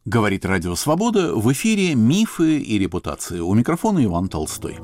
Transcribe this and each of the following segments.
Говорит Радио Свобода, в эфире «Мифы и репутации». У микрофона Иван Толстой.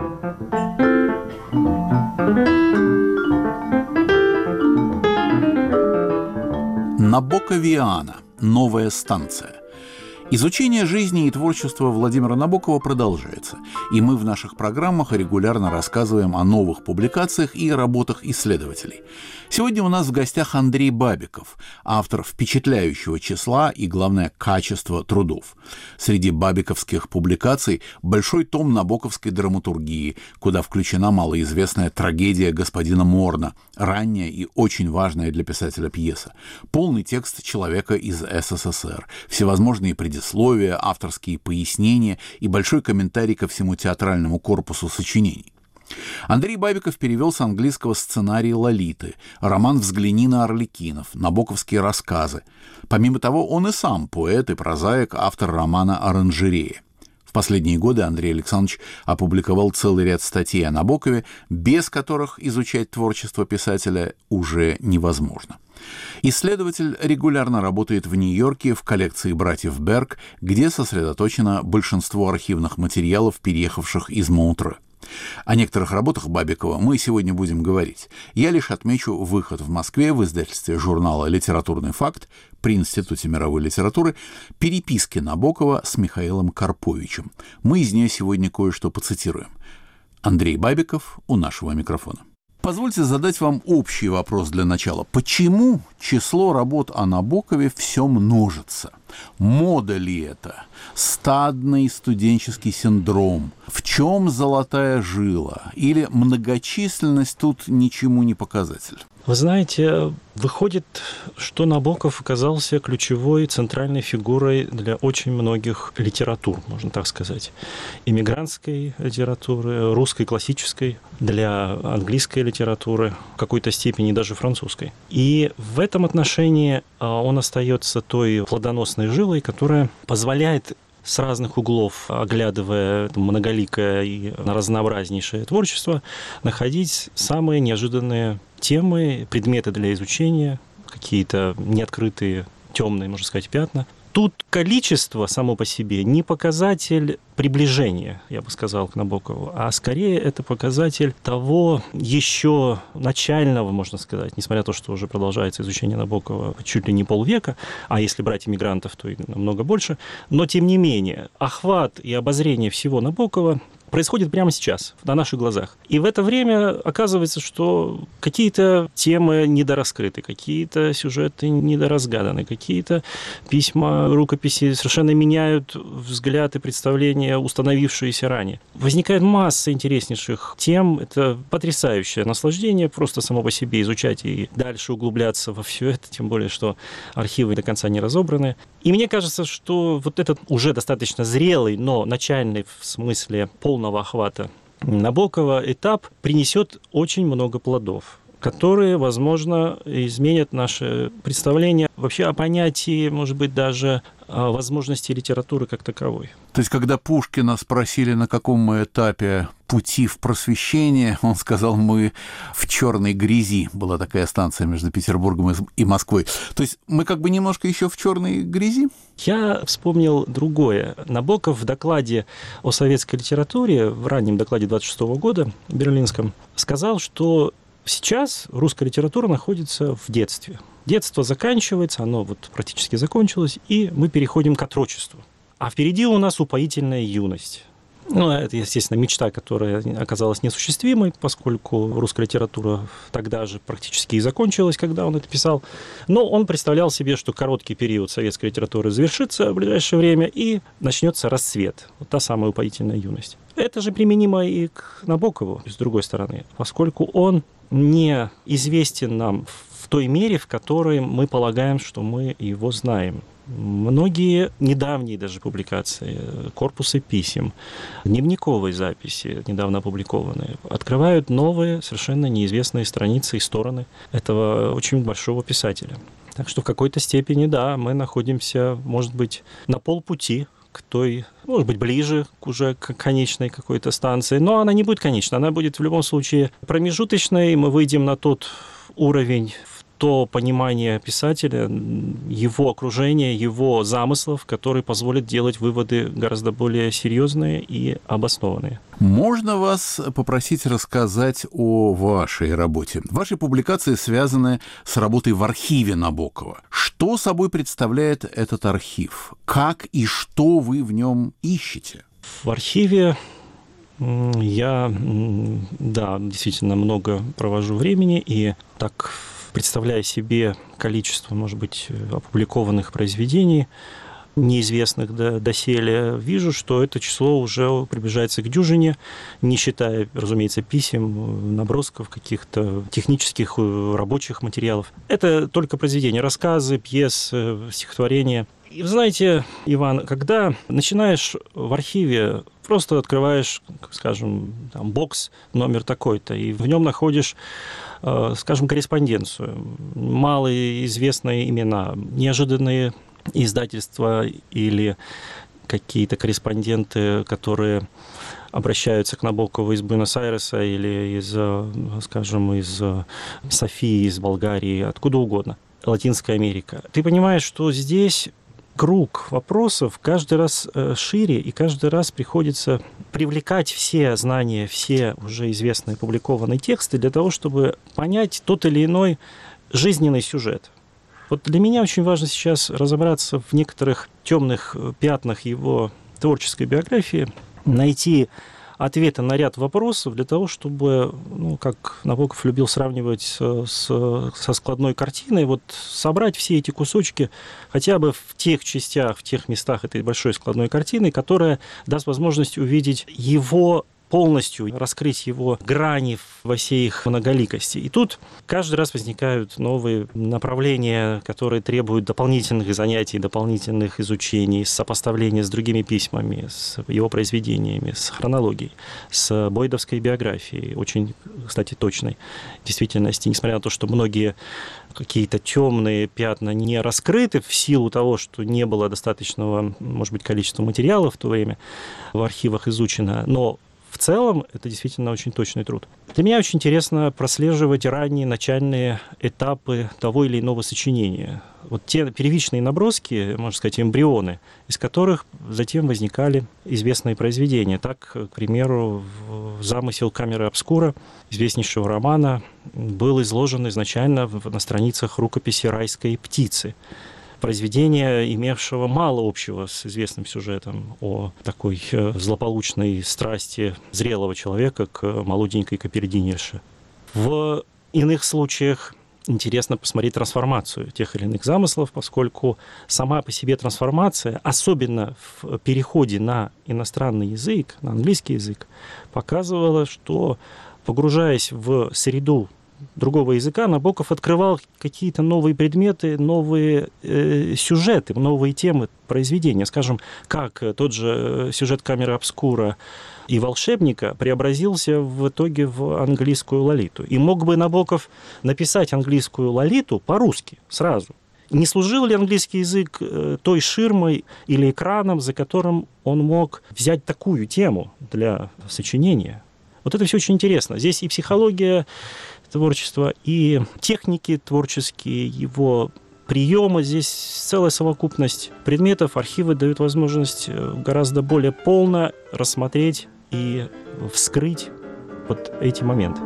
Набоковиана. Новая станция. Изучение жизни и творчества Владимира Набокова продолжается, и мы в наших программах регулярно рассказываем о новых публикациях и работах исследователей. Сегодня у нас в гостях Андрей Бабиков, автор впечатляющего числа и, главное, качества трудов. Среди бабиковских публикаций большой том набоковской драматургии, куда включена малоизвестная трагедия господина Морна, ранняя и очень важная для писателя пьеса, полный текст «Человека из СССР», всевозможные предисловия, авторские пояснения и большой комментарий ко всему театральному корпусу сочинений. Андрей Бабиков перевел с английского сценарий «Лолиты», роман «Взгляни на Арлекинов», набоковские рассказы. Помимо того, он и сам поэт и прозаик, автор романа «Оранжерея». В последние годы Андрей Александрович опубликовал целый ряд статей о Набокове, без которых изучать творчество писателя уже невозможно. Исследователь регулярно работает в Нью-Йорке в коллекции братьев Берг, где сосредоточено большинство архивных материалов, переехавших из Монтре. О некоторых работах Бабикова мы сегодня будем говорить. Я лишь отмечу выход в Москве в издательстве журнала «Литературный факт» при Институте мировой литературы переписки Набокова с Михаилом Карповичем. Мы из нее сегодня кое-что поцитируем. Андрей Бабиков у нашего микрофона. Позвольте задать вам общий вопрос для начала. Почему число работ о Набокове все множится? Мода ли это? Стадный студенческий синдром? В чем золотая жила? Или многочисленность тут ничему не показатель? Вы знаете, выходит, что Набоков оказался ключевой центральной фигурой для очень многих литератур, можно так сказать. Иммигрантской литературы, русской классической, для английской литературы, в какой-то степени даже французской. И в этом отношении он остается той плодоносной жилой, которая позволяет с разных углов, оглядывая многоликое и разнообразнейшее творчество, находить самые неожиданные темы, предметы для изучения, какие-то неоткрытые, темные, можно сказать, пятна. Тут количество само по себе не показатель приближения, я бы сказал, к Набокову, а скорее это показатель того еще начального, можно сказать, несмотря на то, что уже продолжается изучение Набокова чуть ли не полвека, а если брать иммигрантов, то и намного больше, но тем не менее охват и обозрение всего Набокова происходит прямо сейчас, на наших глазах. И в это время оказывается, что какие-то темы недораскрыты, какие-то сюжеты недоразгаданы, какие-то письма, рукописи совершенно меняют взгляд и представления, установившиеся ранее. Возникает масса интереснейших тем. Это потрясающее наслаждение просто само по себе изучать и дальше углубляться во все это, тем более, что архивы до конца не разобраны. И мне кажется, что вот этот уже достаточно зрелый, но начальный в смысле полного охвата Набокова этап принесет очень много плодов, которые, возможно, изменят наше представление вообще о понятии, может быть, даже о возможности литературы как таковой. То есть, когда Пушкина спросили, на каком мы этапе пути в просвещение, он сказал, мы в черной грязи. Была такая станция между Петербургом и Москвой. То есть, мы как бы немножко еще в черной грязи? Я вспомнил другое. Набоков в докладе о советской литературе, в раннем докладе 26 года, берлинском, сказал, что сейчас русская литература находится в детстве. Детство заканчивается, оно вот практически закончилось, и мы переходим к отрочеству. А впереди у нас упоительная юность. Ну, это, естественно, мечта, которая оказалась неосуществимой, поскольку русская литература тогда же практически и закончилась, когда он это писал. Но он представлял себе, что короткий период советской литературы завершится в ближайшее время, и начнется расцвет, вот та самая упоительная юность. Это же применимо и к Набокову, с другой стороны, поскольку он не известен нам в той мере, в которой мы полагаем, что мы его знаем. Многие недавние даже публикации, корпусы писем, дневниковые записи, недавно опубликованные, открывают новые, совершенно неизвестные страницы и стороны этого очень большого писателя. Так что в какой-то степени, да, мы находимся, может быть, на полпути к той, может быть, ближе уже к конечной какой-то станции, но она не будет конечной, она будет в любом случае промежуточной, мы выйдем на тот уровень, то понимание писателя, его окружения, его замыслов, которые позволят делать выводы гораздо более серьезные и обоснованные. Можно вас попросить рассказать о вашей работе? Ваши публикации связаны с работой в архиве Набокова. Что собой представляет этот архив? Как и что вы в нем ищете? В архиве я, да, действительно много провожу времени, и так, представляя себе количество, может быть, опубликованных произведений, неизвестных доселе, вижу, что это число уже приближается к дюжине, не считая, разумеется, писем, набросков, каких-то технических, рабочих материалов. Это только произведения, рассказы, пьесы, стихотворения. И вы знаете, Иван, когда начинаешь в архиве, просто открываешь, скажем, там, бокс номер такой-то, и в нем находишь, скажем, корреспонденцию, малоизвестные имена, неожиданные издательства или какие-то корреспонденты, которые обращаются к Набокову из Буэнос-Айреса или из, скажем, из Софии, из Болгарии, откуда угодно, Латинская Америка. Ты понимаешь, что здесь круг вопросов каждый раз шире, и каждый раз приходится привлекать все знания, все уже известные опубликованные тексты для того, чтобы понять тот или иной жизненный сюжет. Вот для меня очень важно сейчас разобраться в некоторых темных пятнах его творческой биографии, найти ответы на ряд вопросов для того, чтобы, как Набоков любил сравнивать со складной картиной, вот собрать все эти кусочки хотя бы в тех частях, в тех местах этой большой складной картины, которая даст возможность увидеть его полностью, раскрыть его грани во всей их многоликости. И тут каждый раз возникают новые направления, которые требуют дополнительных занятий, дополнительных изучений, сопоставления с другими письмами, с его произведениями, с хронологией, с бойдовской биографией, очень, кстати, точной действительности, несмотря на то, что многие какие-то темные пятна не раскрыты в силу того, что не было достаточного, может быть, количества материалов в то время в архивах изучено, но в целом, это действительно очень точный труд. Для меня очень интересно прослеживать ранние начальные этапы того или иного сочинения. Вот те первичные наброски, можно сказать, эмбрионы, из которых затем возникали известные произведения. Так, к примеру, замысел «Камеры обскура», известнейшего романа, был изложен изначально на страницах рукописи «Райской птицы». Произведение, имевшего мало общего с известным сюжетом о такой злополучной страсти зрелого человека к молоденькой капердинерше. В иных случаях интересно посмотреть трансформацию тех или иных замыслов, поскольку сама по себе трансформация, особенно в переходе на иностранный язык, на английский язык, показывала, что, погружаясь в среду другого языка, Набоков открывал какие-то новые предметы, новые сюжеты, новые темы произведения. Скажем, как тот же сюжет «Камеры обскура» и «Волшебника» преобразился в итоге в английскую «Лолиту». И мог бы Набоков написать английскую «Лолиту» по-русски сразу. Не служил ли английский язык той ширмой или экраном, за которым он мог взять такую тему для сочинения? Вот это все очень интересно. Здесь и психология творчества, и техники творческие, его приемы. Здесь целая совокупность предметов. Архивы дают возможность гораздо более полно рассмотреть и вскрыть вот эти моменты.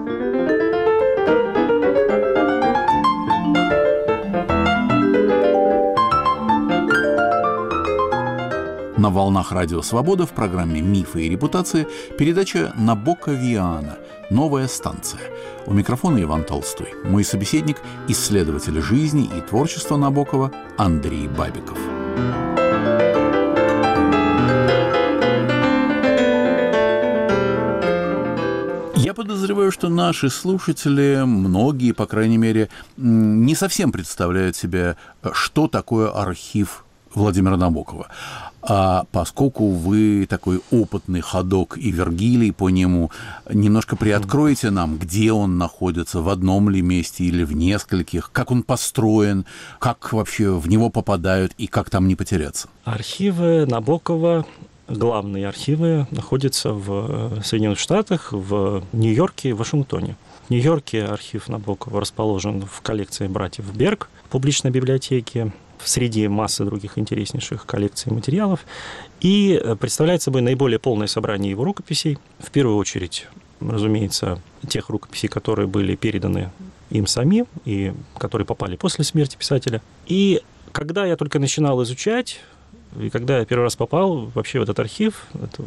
На волнах Радио Свобода в программе «Мифы и репутации» передача «Набоковиана. Новая станция». У микрофона Иван Толстой. Мой собеседник – исследователь жизни и творчества Набокова Андрей Бабиков. Я подозреваю, что наши слушатели, многие, по крайней мере, не совсем представляют себе, что такое архив Владимира Набокова. А поскольку вы такой опытный ходок и Вергилий по нему, немножко приоткроете нам, где он находится, в одном ли месте или в нескольких, как он построен, как вообще в него попадают и как там не потеряться? Архивы Набокова, главные архивы, находятся в Соединенных Штатах, в Нью-Йорке и Вашингтоне. в Нью-Йорке архив Набокова расположен в коллекции братьев Берг в публичной библиотеке, среди массы других интереснейших коллекций материалов, и представляет собой наиболее полное собрание его рукописей. В первую очередь, разумеется, тех рукописей, которые были переданы им самим и которые попали после смерти писателя. И когда я только начинал изучать, и когда я первый раз попал вообще в этот архив,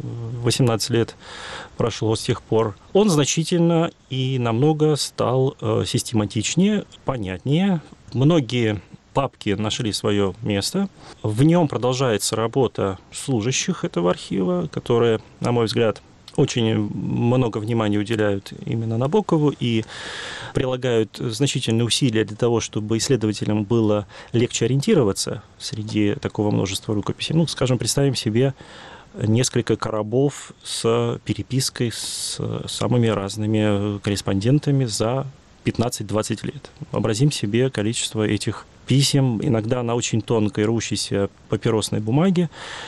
18 лет прошло с тех пор, он значительно и намного стал систематичнее, понятнее. Многие папки нашли свое место. В нем продолжается работа служащих этого архива, которые, на мой взгляд, очень много внимания уделяют именно Набокову и прилагают значительные усилия для того, чтобы исследователям было легче ориентироваться среди такого множества рукописей. Ну, скажем, представим себе несколько коробов с перепиской с самыми разными корреспондентами за 15-20 лет. Вообразим себе количество этих писем, иногда на очень тонкой рвущейся папиросной бумаге,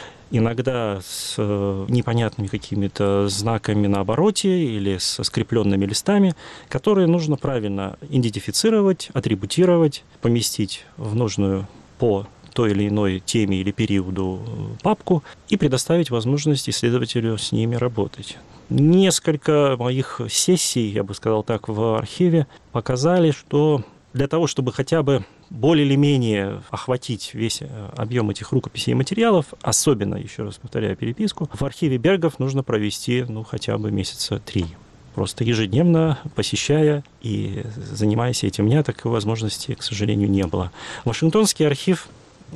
иногда с непонятными какими-то знаками на обороте или со скрепленными листами, которые нужно правильно идентифицировать, атрибутировать, поместить в нужную по той или иной теме или периоду папку и предоставить возможность исследователю с ними работать. Несколько моих сессий, я бы сказал так, в архиве показали, что для того, чтобы хотя бы более или менее охватить весь объем этих рукописей и материалов, особенно, еще раз повторяю, переписку, в архиве Бергов нужно провести хотя бы месяца 3. Просто ежедневно посещая и занимаясь этим. У меня такой возможности, к сожалению, не было. Вашингтонский архив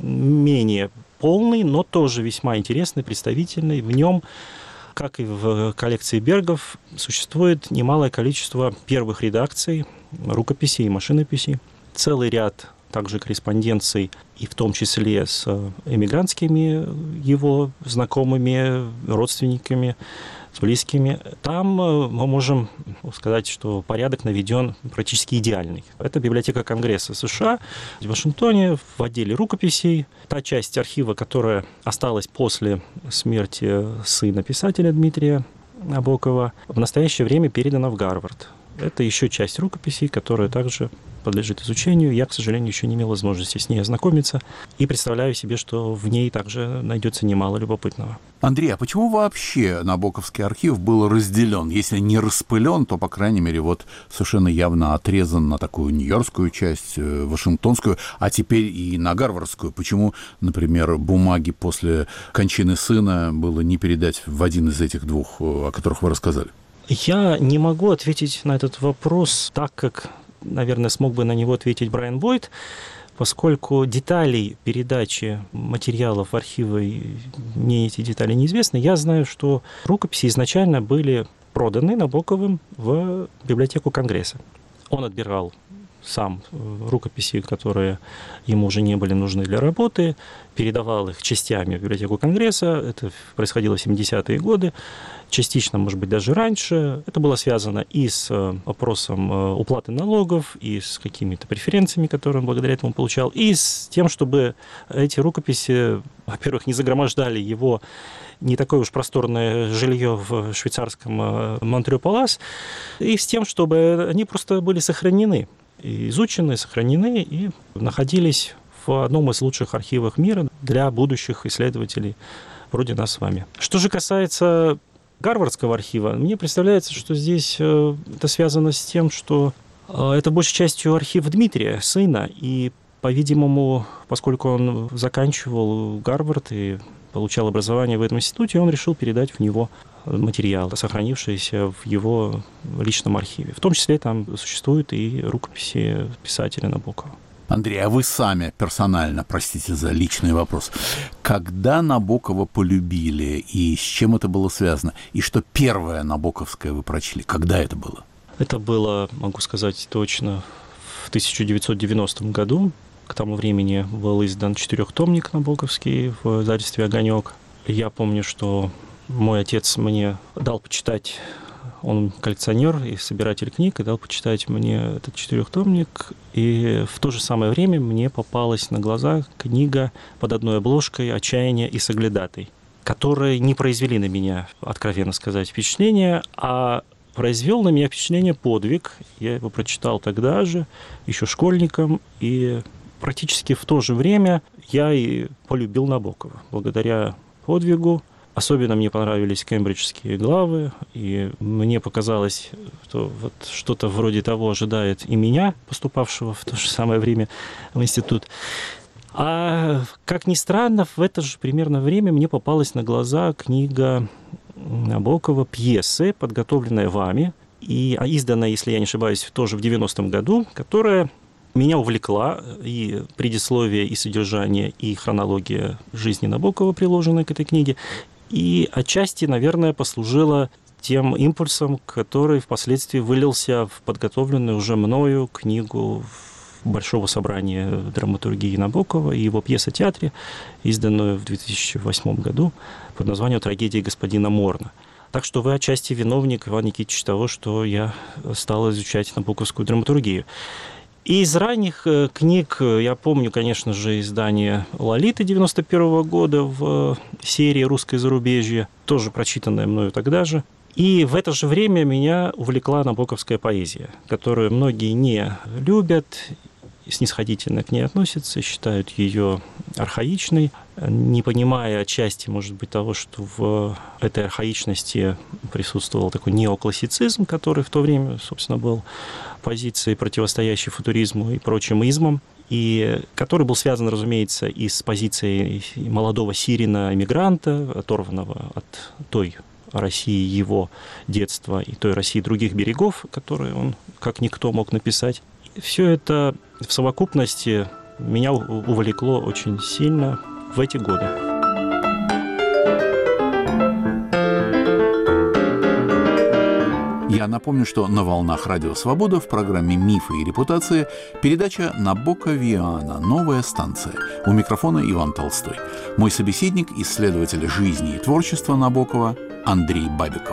менее полный, но тоже весьма интересный, представительный. В нем, как и в коллекции Бергов, существует немалое количество первых редакций, рукописей и машинописей, целый ряд также корреспонденций, и в том числе с эмигрантскими его знакомыми, родственниками, с близкими. Там мы можем сказать, что порядок наведен практически идеальный. Это библиотека Конгресса США в Вашингтоне в отделе рукописей. Та часть архива, которая осталась после смерти сына писателя Дмитрия Набокова, в настоящее время передана в Гарвард. Это еще часть рукописей, которая также подлежит изучению. Я, к сожалению, еще не имел возможности с ней ознакомиться и представляю себе, что в ней также найдется немало любопытного. Андрей, а почему вообще Набоковский архив был разделен? Если не распылен, то, по крайней мере, совершенно явно отрезан на такую нью-йоркскую часть, вашингтонскую, а теперь и на гарвардскую. Почему, например, бумаги после кончины сына было не передать в один из этих двух, о которых вы рассказали? Я не могу ответить на этот вопрос так, как, наверное, смог бы на него ответить Брайан Бойд, поскольку деталей передачи материалов в архивы, мне эти детали неизвестны. Я знаю, что рукописи изначально были проданы Набоковым в библиотеку Конгресса. Он отбирал сам рукописи, которые ему уже не были нужны для работы, передавал их частями в библиотеку Конгресса. Это происходило в 70-е годы, частично, может быть, даже раньше. Это было связано и с вопросом уплаты налогов, и с какими-то преференциями, которые он благодаря этому получал, и с тем, чтобы эти рукописи, во-первых, не загромождали его не такое уж просторное жилье в швейцарском Монтрё-Палас, и с тем, чтобы они просто были сохранены, изучены, сохранены и находились в одном из лучших архивов мира для будущих исследователей вроде нас с вами. Что же касается Гарвардского архива, мне представляется, что здесь это связано с тем, что это большей частью архив Дмитрия, сына, и, по-видимому, поскольку он заканчивал Гарвард и получал образование в этом институте, он решил передать в него материалы, сохранившиеся в его личном архиве. В том числе там существуют и рукописи писателя Набокова. Андрей, а вы сами персонально, простите за личный вопрос, когда Набокова полюбили и с чем это было связано? И что первое набоковское вы прочли? Когда это было? Это было, могу сказать точно, в 1990 году. К тому времени был издан 4-томник набоковский в издательстве «Огонек». Я помню, что мой отец мне дал почитать, он коллекционер и собиратель книг, и дал почитать мне этот 4-томник. И в то же самое время мне попалась на глаза книга под одной обложкой «Отчаяние и соглядатай», которые не произвели на меня, откровенно сказать, впечатления, а произвел на меня впечатление подвиг. Я его прочитал тогда же, еще школьником, и практически в то же время я и полюбил Набокова. Благодаря подвигу особенно мне понравились кембриджские главы, и мне показалось, что вот что-то вроде того ожидает и меня, поступавшего в то же самое время в институт. А, как ни странно, в это же примерно время мне попалась на глаза книга Набокова «Пьесы», подготовленная вами, и изданная, если я не ошибаюсь, тоже в 90-м году, которая меня увлекла, и предисловие, и содержание, и хронология жизни Набокова, приложенная к этой книге, и отчасти, наверное, послужила тем импульсом, который впоследствии вылился в подготовленную уже мною книгу Большого собрания драматургии Набокова и его пьеса театре, изданную в 2008 году под названием «Трагедия господина Морна». Так что вы отчасти виновник, Иван Никитич, того, что я стал изучать набоковскую драматургию. И из ранних книг я помню, конечно же, издание «Лолиты» 91 года в серии «Русское зарубежье», тоже прочитанное мною тогда же. И в это же время меня увлекла набоковская поэзия, которую многие не любят, снисходительно к ней относятся, считают ее архаичной, не понимая отчасти, может быть, того, что в этой архаичности присутствовал такой неоклассицизм, который в то время, собственно, был позицией, противостоящей футуризму и прочим измам, и который был связан, разумеется, и с позицией молодого сирина-эмигранта, оторванного от той России его детства и той России других берегов, которые он, как никто, мог написать. Все это в совокупности меня увлекло очень сильно в эти годы. Я напомню, что на «Волнах Радио Свобода» в программе «Мифы и репутации» передача «Набоковиана. Новая станция». У микрофона Иван Толстой. Мой собеседник, исследователь жизни и творчества Набокова Андрей Бабиков.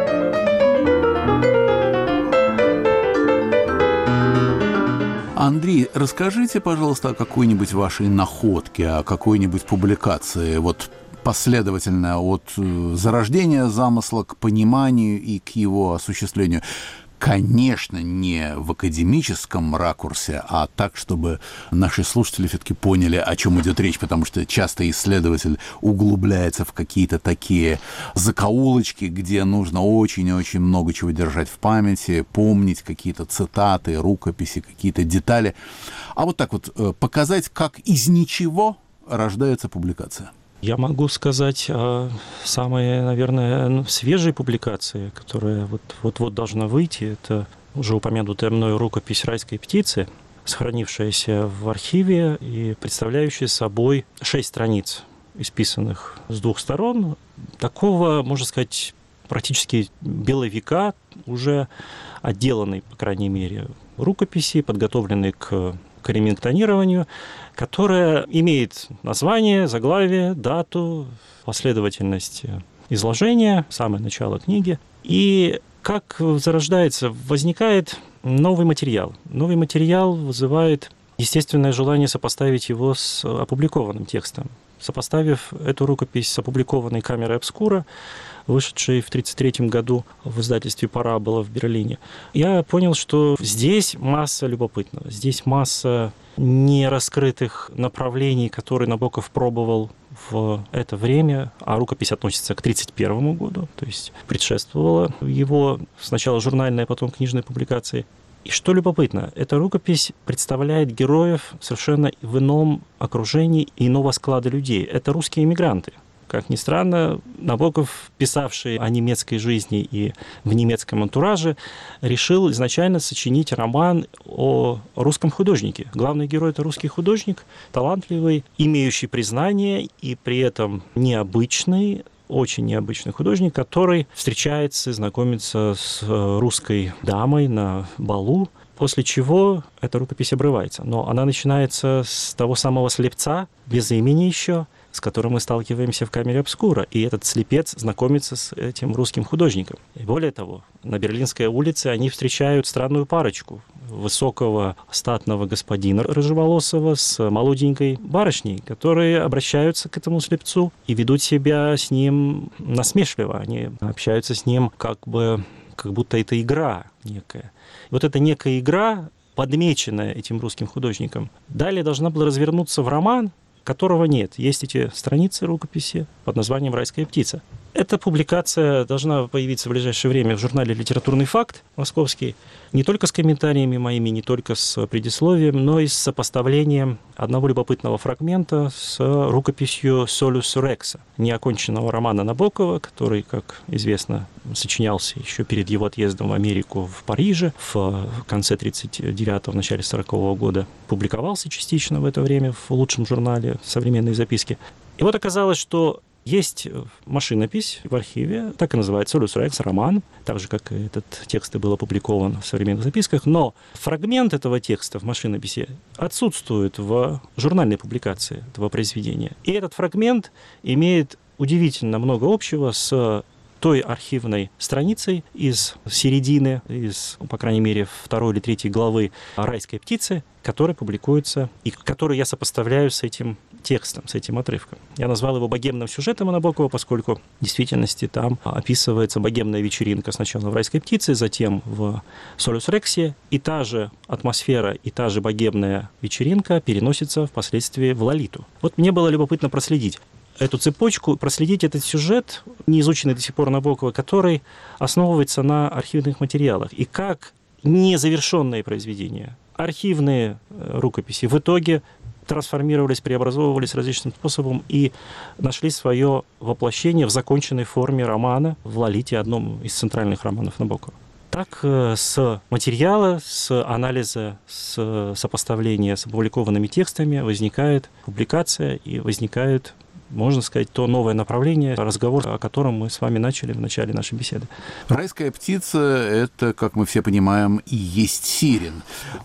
Андрей, расскажите, пожалуйста, о какой-нибудь вашей находке, о какой-нибудь публикации, вот последовательно от зарождения замысла к пониманию и к его осуществлению. Конечно, не в академическом ракурсе, а так, чтобы наши слушатели все-таки поняли, о чем идет речь, потому что часто исследователь углубляется в какие-то такие закоулочки, где нужно очень-очень много чего держать в памяти, помнить какие-то цитаты, рукописи, какие-то детали. А вот так вот показать, как из ничего рождается публикация. Я могу сказать о самой, наверное, свежей публикации, которая вот-вот должна выйти. Это уже упомянутая мною рукопись «Райской птицы», сохранившаяся в архиве и представляющая собой 6 страниц, исписанных с 2 сторон. Такого, можно сказать, практически беловика, уже отделанной, по крайней мере, рукописи, подготовленной к ремингтонированию, которая имеет название, заглавие, дату, последовательность изложения, самое начало книги. И как зарождается, возникает новый материал. Новый материал вызывает естественное желание сопоставить его с опубликованным текстом. Сопоставив эту рукопись с опубликованной «Камерой обскура», вышедшей в 1933 году в издательстве «Парабола» в Берлине, я понял, что здесь масса любопытного, здесь масса нераскрытых направлений, которые Набоков пробовал в это время, а рукопись относится к 1931 году, то есть предшествовала его сначала журнальной, а потом книжной публикации. И что любопытно, эта рукопись представляет героев совершенно в ином окружении и иного склада людей. Это русские эмигранты. Как ни странно, Набоков, писавший о немецкой жизни и в немецком антураже, решил изначально сочинить роман о русском художнике. Главный герой – это русский художник, талантливый, имеющий признание и при этом необычный, очень необычный художник, который встречается, знакомится с русской дамой на балу, после чего эта рукопись обрывается. Но она начинается с того самого слепца, без имени еще, с которым мы сталкиваемся в «Камере обскура». И этот слепец знакомится с этим русским художником. И более того, на Берлинской улице они встречают странную парочку. Высокого статного господина рыжеволосого с молоденькой барышней, которые обращаются к этому слепцу и ведут себя с ним насмешливо. Они общаются с ним как бы как будто это игра некая. И вот эта некая игра, подмеченная этим русским художником, далее должна была развернуться в роман, которого нет. Есть эти страницы рукописи под названием «Райская птица». Эта публикация должна появиться в ближайшее время в журнале «Литературный факт» московский, не только с комментариями моими, не только с предисловием, но и с сопоставлением одного любопытного фрагмента с рукописью «Solus Rex», неоконченного романа Набокова, который, как известно, сочинялся еще перед его отъездом в Америку в Париже в конце 1939-го, в начале 1940-го года. Публиковался частично в это время в лучшем журнале «Современные записки». И вот оказалось, что есть машинопись в архиве, так и называется «Solus Rex», роман, так же, как и этот текст и был опубликован в современных записках, но фрагмент этого текста в машинописи отсутствует в журнальной публикации этого произведения. И этот фрагмент имеет удивительно много общего с той архивной страницей из середины, по крайней мере, 2 или 3 главы «Райской птицы», которая публикуется и которую я сопоставляю с этим текстом, с этим отрывком. Я назвал его богемным сюжетом Набокова, поскольку в действительности там описывается богемная вечеринка сначала в «Райской птице», затем в «Solus Rex», и та же атмосфера и та же богемная вечеринка переносится впоследствии в «Лолиту». Вот мне было любопытно проследить эту цепочку, проследить этот сюжет, не изученный до сих пор Набокова, который основывается на архивных материалах. И как незавершенные произведения, архивные рукописи в итоге трансформировались, преобразовывались различным способом и нашли свое воплощение в законченной форме романа в «Лолите», одном из центральных романов Набокова. Так, с материала, с анализа, с сопоставления с опубликованными текстами возникает публикация и возникает, можно сказать, то новое направление, разговор о котором мы с вами начали в начале нашей беседы. «Райская птица» — это, как мы все понимаем, и есть Сирин.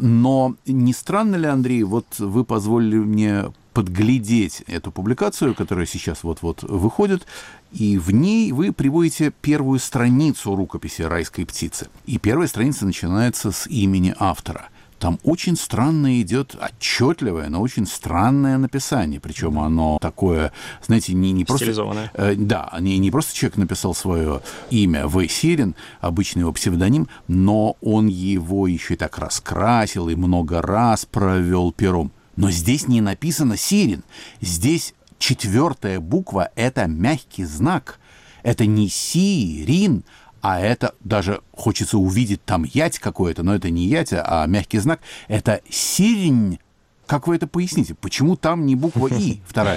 Но не странно ли, Андрей, вот вы позволили мне подглядеть эту публикацию, которая сейчас вот-вот выходит, и в ней вы приводите первую страницу рукописи «Райской птицы». И первая страница начинается с имени автора. Там очень странно идет, отчетливое, но очень странное написание. Причем оно такое, знаете, не просто... Стилизованное. Да, не просто человек написал свое имя В. Сирин, обычный его псевдоним, но он его еще и так раскрасил и много раз провел пером. Но здесь не написано «Сирин». Здесь 4-я буква — это мягкий знак. Это не «Сирин», а это даже хочется увидеть там ять какое-то, но это не ять, а мягкий знак. Это «сирень». Как вы это поясните? Почему там не буква «и» вторая?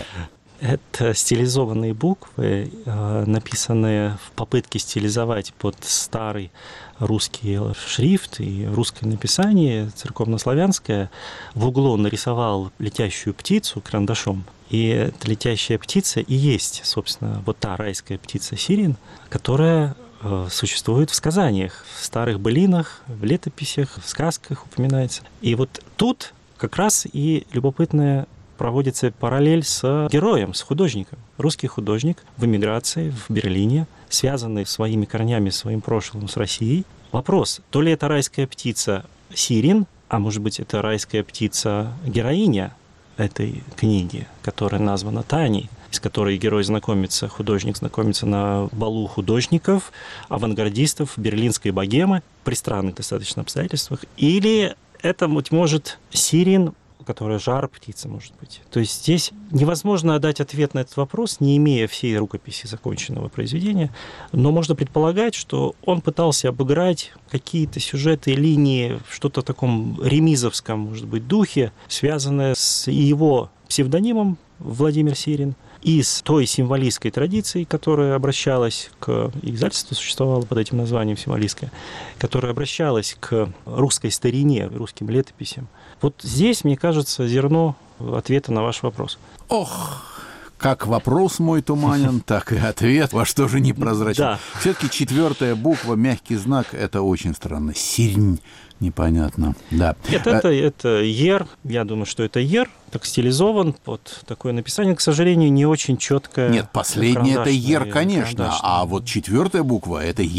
Это стилизованные буквы, написанные в попытке стилизовать под старый русский шрифт и русское написание, церковнославянское. В углу он нарисовал летящую птицу карандашом. И эта летящая птица и есть, собственно, вот та райская птица Сирин, которая существует в сказаниях, в старых былинах, в летописях, в сказках упоминается. И вот тут как раз и любопытная проводится параллель с героем, с художником. Русский художник в эмиграции в Берлине, связанный своими корнями, своим прошлым с Россией. Вопрос, то ли это райская птица Сирин, а может быть это райская птица героиня этой книги, которая названа Таней, с которой герой знакомится, художник знакомится на балу художников, авангардистов берлинской богемы при странных достаточно обстоятельствах. Или это, быть может, Сирин, которая жар птица, может быть. То есть здесь невозможно дать ответ на этот вопрос, не имея всей рукописи законченного произведения, но можно предполагать, что он пытался обыграть какие-то сюжеты, линии в что-то таком ремизовском, может быть, духе, связанное с его псевдонимом Владимир Сирин, и с той символистской традицией, которая обращалась к... Издательство существовало под этим названием символистское, которая обращалась к русской старине, русским летописям. Вот здесь, мне кажется, зерно ответа на ваш вопрос. Ох, как вопрос мой туманен, так и ответ во что же непрозрачен. Да. Все-таки 4-я буква, мягкий знак, это очень странно. Сирень. Непонятно, да. Нет, это ер, я думаю, что это ер, так стилизован под такое написание, к сожалению, не очень четкое. Нет, последнее это ер, конечно, а вот 4-я буква это ерь.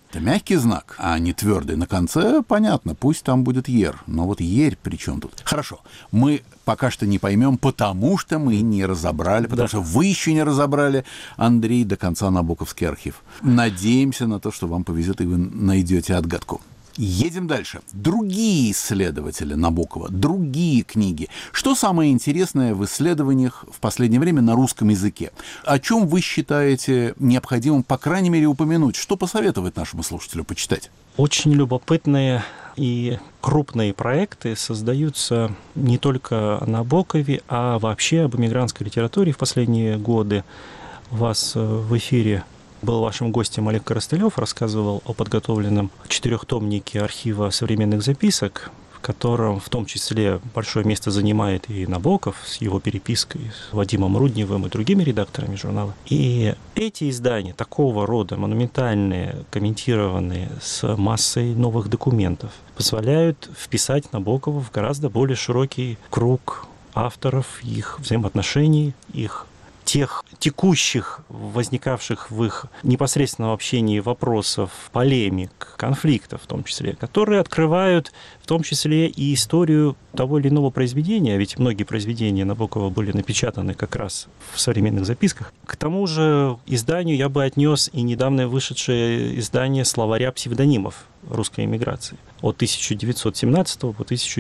Это мягкий знак, а не твердый. На конце понятно, пусть там будет ер. Но вот ерь при чем тут? Хорошо, мы пока что не поймем, потому что мы не разобрали, потому что вы еще не разобрали, Андрей, до конца Набоковский архив. Надеемся на то, что вам повезет, и вы найдете отгадку. Едем дальше. Другие исследователи Набокова, другие книги. Что самое интересное в исследованиях в последнее время на русском языке? О чем вы считаете необходимым, по крайней мере, упомянуть? Что посоветовать нашему слушателю почитать? Очень любопытные и крупные проекты создаются не только о Набокове, а вообще об эмигрантской литературе в последние годы. У вас в эфире был вашим гостем Олег Коростылев, рассказывал о подготовленном 4-томнике архива современных записок, в котором в том числе большое место занимает и Набоков с его перепиской с Вадимом Рудневым и другими редакторами журнала. И эти издания, такого рода, монументальные, комментированные, с массой новых документов, позволяют вписать Набокова в гораздо более широкий круг авторов, их взаимоотношений, их тех текущих, возникавших в их непосредственном общении вопросов, полемик, конфликтов в том числе, которые открывают в том числе и историю того или иного произведения, ведь многие произведения Набокова были напечатаны как раз в современных записках. К тому же изданию я бы отнес и недавно вышедшее издание словаря псевдонимов русской эмиграции от 1917 по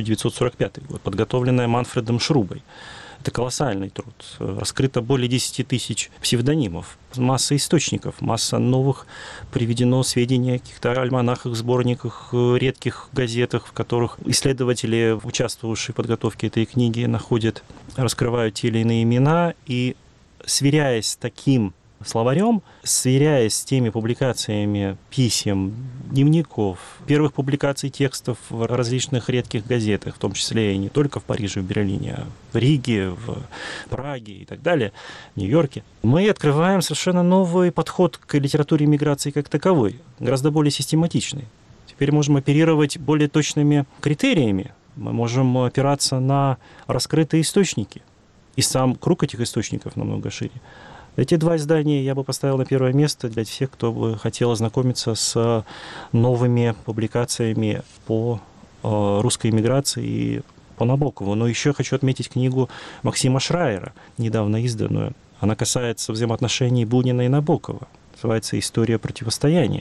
1945 год, подготовленное Манфредом Шрубой. Это колоссальный труд. Раскрыто более 10 тысяч псевдонимов, масса источников, масса новых приведено сведений о каких-то альманахах, сборниках, редких газетах, в которых исследователи, участвовавшие в подготовке этой книги, находят, раскрывают те или иные имена, и сверяясь с таким словарем, сверяясь с теми публикациями писем, дневников, первых публикаций текстов в различных редких газетах, в том числе и не только в Париже, в Берлине, а в Риге, в Праге и так далее, в Нью-Йорке, мы открываем совершенно новый подход к литературе миграции как таковой, гораздо более систематичный. Теперь можем оперировать более точными критериями, мы можем опираться на раскрытые источники, и сам круг этих источников намного шире. Эти два издания я бы поставил на первое место для всех, кто бы хотел ознакомиться с новыми публикациями по русской эмиграции и по Набокову. Но еще хочу отметить книгу Максима Шрайера, недавно изданную. Она касается взаимоотношений Бунина и Набокова. Называется «История противостояния».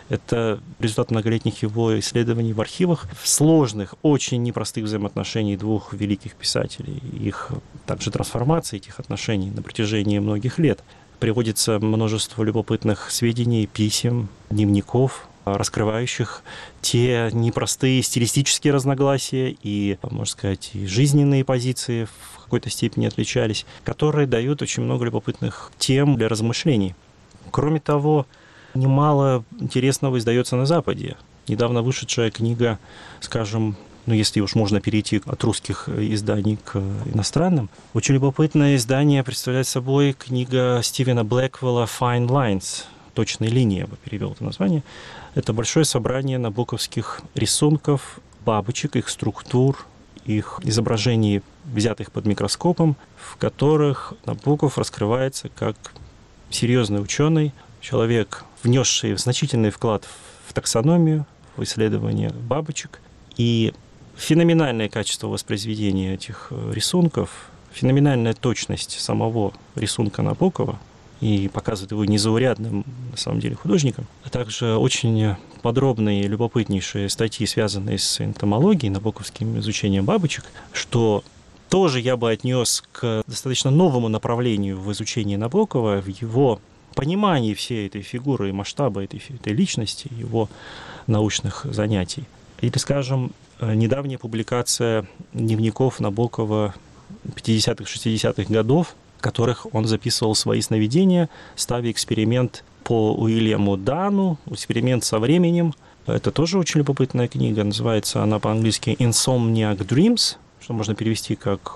Это результат многолетних его исследований в архивах сложных, очень непростых взаимоотношений двух великих писателей, их также трансформации этих отношений на протяжении многих лет. Приводится множество любопытных сведений, писем, дневников, раскрывающих те непростые стилистические разногласия и, можно сказать, и жизненные позиции в какой-то степени отличались, которые дают очень много любопытных тем для размышлений. Кроме того, немало интересного издается на Западе. Недавно вышедшая книга, скажем, если уж можно перейти от русских изданий к иностранным, очень любопытное издание представляет собой книга Стивена Блэквелла «Fine Lines», «Точные линии», я бы перевел это название. Это большое собрание набоковских рисунков, бабочек, их структур, их изображений, взятых под микроскопом, в которых Набоков раскрывается как серьезный ученый, человек, внесший значительный вклад в таксономию, в исследование бабочек. И феноменальное качество воспроизведения этих рисунков, феноменальная точность самого рисунка Набокова, и показывает его незаурядным, на самом деле, художником, а также очень подробные, любопытнейшие статьи, связанные с энтомологией, набоковским изучением бабочек, что тоже я бы отнес к достаточно новому направлению в изучении Набокова, в его понимании всей этой фигуры и масштаба этой личности, его научных занятий. Или, скажем, недавняя публикация дневников Набокова 50-х, 60-х годов, в которых он записывал свои сновидения, ставя эксперимент по Уильяму Дану, эксперимент со временем. Это тоже очень любопытная книга, называется она по-английски «Insomniac Dreams», что можно перевести как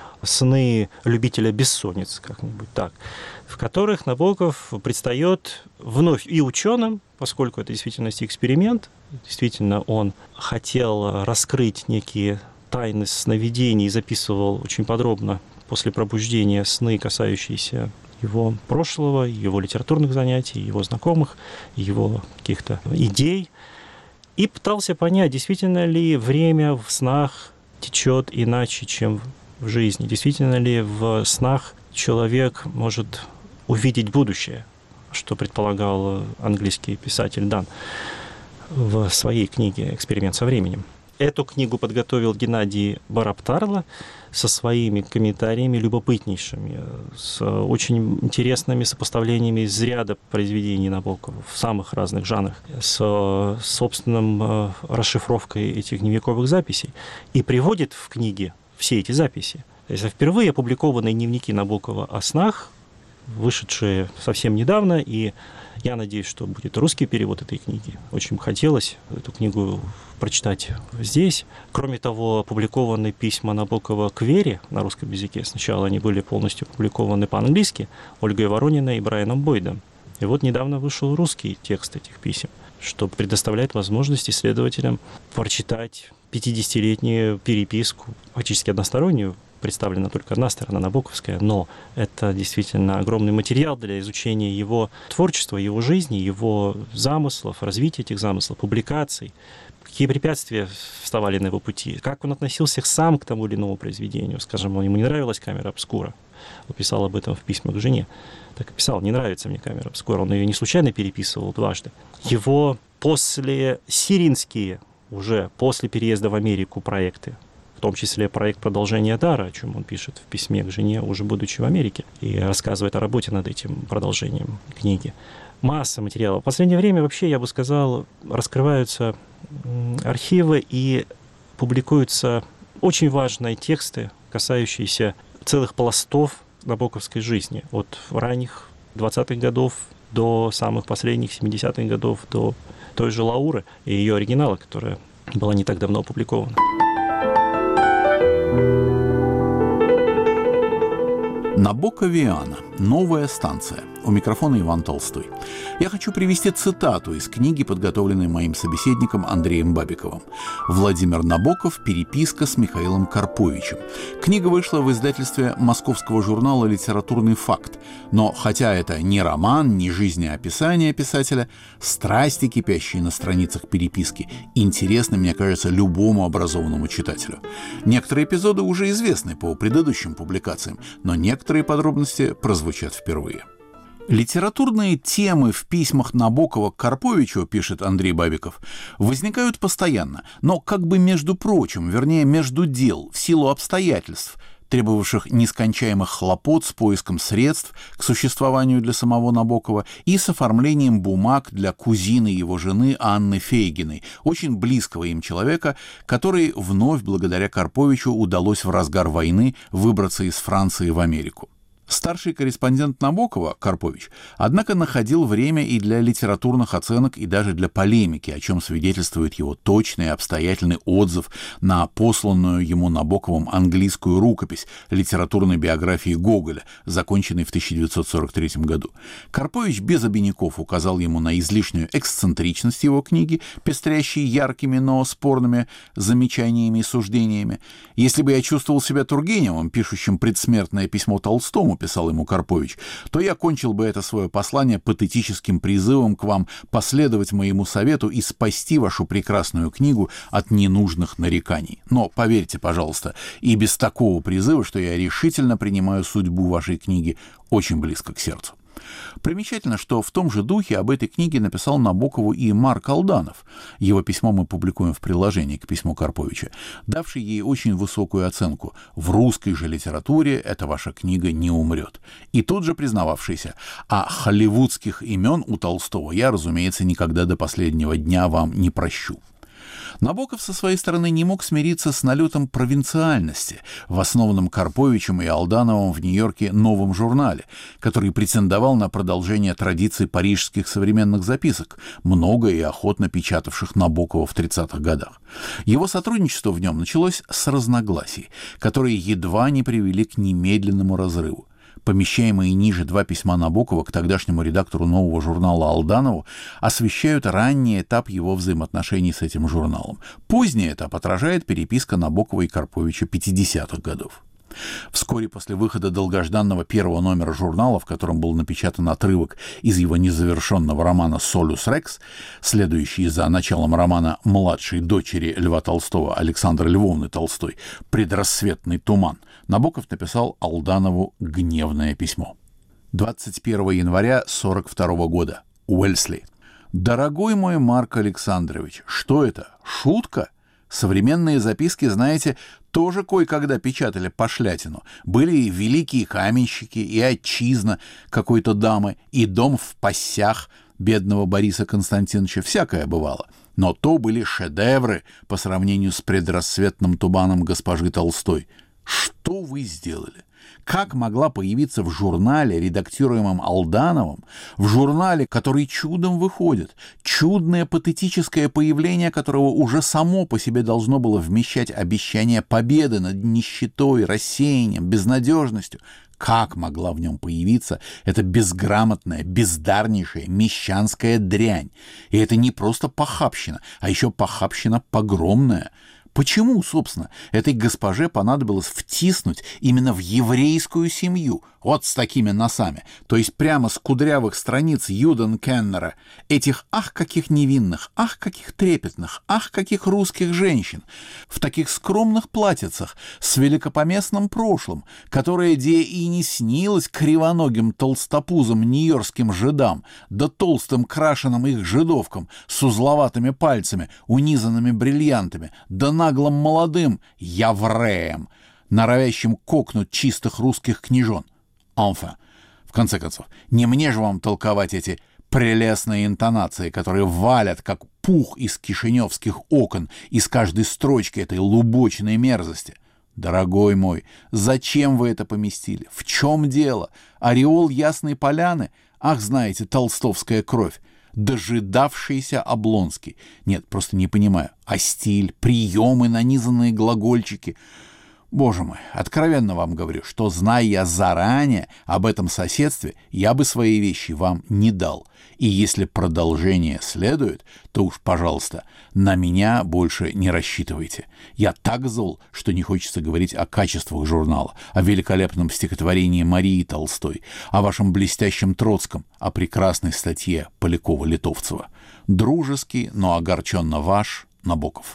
«Сны любителя бессонниц», как-нибудь так, в которых Набоков предстает вновь и ученым, поскольку это в действительности эксперимент, действительно он хотел раскрыть некие тайны сновидений и записывал очень подробно после пробуждения сны, касающиеся его прошлого, его литературных занятий, его знакомых, его каких-то идей. И пытался понять, действительно ли время в снах течет иначе, чем в жизни. Действительно ли в снах человек может увидеть будущее, что предполагал английский писатель Дан в своей книге «Эксперимент со временем». Эту книгу подготовил Геннадий Бараптарло со своими комментариями любопытнейшими, с очень интересными сопоставлениями из ряда произведений Набокова в самых разных жанрах, с собственным расшифровкой этих дневниковых записей. И приводит в книге все эти записи. То есть впервые опубликованные дневники Набокова о снах, вышедшие совсем недавно, и я надеюсь, что будет русский перевод этой книги. Очень хотелось эту книгу прочитать здесь. Кроме того, опубликованы письма Набокова к Вере на русском языке. Сначала они были полностью опубликованы по-английски Ольгой Ворониной и Брайаном Бойдом. И вот недавно вышел русский текст этих писем, что предоставляет возможность исследователям прочитать 50-летнюю переписку, фактически одностороннюю, представлена только одна сторона, набоковская, но это действительно огромный материал для изучения его творчества, его жизни, его замыслов, развития этих замыслов, публикаций, какие препятствия вставали на его пути, как он относился сам к тому или иному произведению. Скажем, ему не нравилась камера обскура, он писал об этом в письмах к жене. Так и писал: не нравится мне камера обскура, он ее не случайно переписывал дважды. Его после сиринские, уже после переезда в Америку проекты, в том числе проект продолжения Дара, о чем он пишет в письме к жене, уже будучи в Америке, и рассказывает о работе над этим продолжением книги. Масса материала. В последнее время вообще, я бы сказал, раскрываются архивы и публикуются очень важные тексты, касающиеся целых пластов набоковской жизни, от ранних 20-х годов до самых последних 70-х годов, до той же Лауры и ее оригинала, которая была не так давно опубликована. Набоковиана. Новая станция. У микрофона Иван Толстой. Я хочу привести цитату из книги, подготовленной моим собеседником Андреем Бабиковым. Владимир Набоков. Переписка с Михаилом Карповичем. Книга вышла в издательстве московского журнала «Литературный факт». Но хотя это не роман, не жизнеописание писателя, страсти, кипящие на страницах переписки, интересны, мне кажется, любому образованному читателю. Некоторые эпизоды уже известны по предыдущим публикациям, но некоторые подробности прозвучат впервые. Литературные темы в письмах Набокова к Карповичу, пишет Андрей Бабиков, возникают постоянно, но как бы между прочим, вернее, между дел, в силу обстоятельств, требовавших нескончаемых хлопот с поиском средств к существованию для самого Набокова и с оформлением бумаг для кузины его жены Анны Фейгиной, очень близкого им человека, который вновь благодаря Карповичу удалось в разгар войны выбраться из Франции в Америку. Старший корреспондент Набокова, Карпович, однако находил время и для литературных оценок, и даже для полемики, о чем свидетельствует его точный и обстоятельный отзыв на посланную ему Набоковым английскую рукопись литературной биографии Гоголя, законченной в 1943 году. Карпович без обиняков указал ему на излишнюю эксцентричность его книги, пестрящей яркими, но спорными замечаниями и суждениями. «Если бы я чувствовал себя Тургеневым, пишущим предсмертное письмо Толстому, — писал ему Карпович, — то я кончил бы это свое послание патетическим призывом к вам последовать моему совету и спасти вашу прекрасную книгу от ненужных нареканий. Но поверьте, пожалуйста, и без такого призыва, что я решительно принимаю судьбу вашей книги очень близко к сердцу». Примечательно, что в том же духе об этой книге написал Набокову и Марк Алданов. Его письмо мы публикуем в приложении к письму Карповича, давший ей очень высокую оценку. В русской же литературе эта ваша книга не умрет. И тут же признававшийся: а холливудских имен у Толстого я, разумеется, никогда до последнего дня вам не прощу. Набоков со своей стороны не мог смириться с налетом провинциальности в основанном Карповичем и Алдановым в Нью-Йорке новом журнале, который претендовал на продолжение традиций парижских современных записок, много и охотно печатавших Набокова в 30-х годах. Его сотрудничество в нем началось с разногласий, которые едва не привели к немедленному разрыву. Помещаемые ниже два письма Набокова к тогдашнему редактору нового журнала Алданову освещают ранний этап его взаимоотношений с этим журналом. Поздний этап отражает переписка Набокова и Карповича 50-х годов. Вскоре после выхода долгожданного первого номера журнала, в котором был напечатан отрывок из его незавершенного романа «Солюс Рекс», следующий за началом романа младшей дочери Льва Толстого Александры Львовны Толстой «Предрассветный туман», Набоков написал Алданову гневное письмо. 21 января 1942 года. Уэльсли. «Дорогой мой Марк Александрович, что это? Шутка? Современные записки, знаете, тоже кое-когда печатали пошлятину. Были и великие каменщики, и отчизна какой-то дамы, и дом в Пассях бедного Бориса Константиновича. Всякое бывало. Но то были шедевры по сравнению с предрассветным туманом госпожи Толстой. Что вы сделали? Как могла появиться в журнале, редактируемом Алдановым, в журнале, который чудом выходит, чудное патетическое появление которого уже само по себе должно было вмещать обещание победы над нищетой, рассеянием, безнадежностью? Как могла в нем появиться эта безграмотная, бездарнейшая, мещанская дрянь? И это не просто похабщина, а еще похабщина погромная. Почему, собственно, этой госпоже понадобилось втиснуть именно в еврейскую семью, вот с такими носами, то есть прямо с кудрявых страниц Юденкеннера, этих ах каких невинных, ах каких трепетных, ах каких русских женщин, в таких скромных платьицах с великопоместным прошлым, которое где и не снилось кривоногим толстопузым нью-йоркским жидам, да толстым крашеным их жидовкам с узловатыми пальцами, унизанными бриллиантами, да наглым молодым евреем, норовящим кокнуть чистых русских княжон. Enfin, в конце концов, не мне же вам толковать эти прелестные интонации, которые валят, как пух из кишиневских окон, из каждой строчки этой лубочной мерзости. Дорогой мой, зачем вы это поместили? В чем дело? Ореол Ясной Поляны? Ах, знаете, толстовская кровь. Дожидавшийся Облонский. Нет, просто не понимаю. А стиль, приемы, нанизанные глагольчики. Боже мой, откровенно вам говорю, что, зная я заранее об этом соседстве, я бы свои вещи вам не дал. И если продолжение следует, то уж, пожалуйста, на меня больше не рассчитывайте. Я так зол, что не хочется говорить о качествах журнала, о великолепном стихотворении Марии Толстой, о вашем блестящем Троцком, о прекрасной статье Полякова-Литовцева. Дружески, но огорченно ваш Набоков.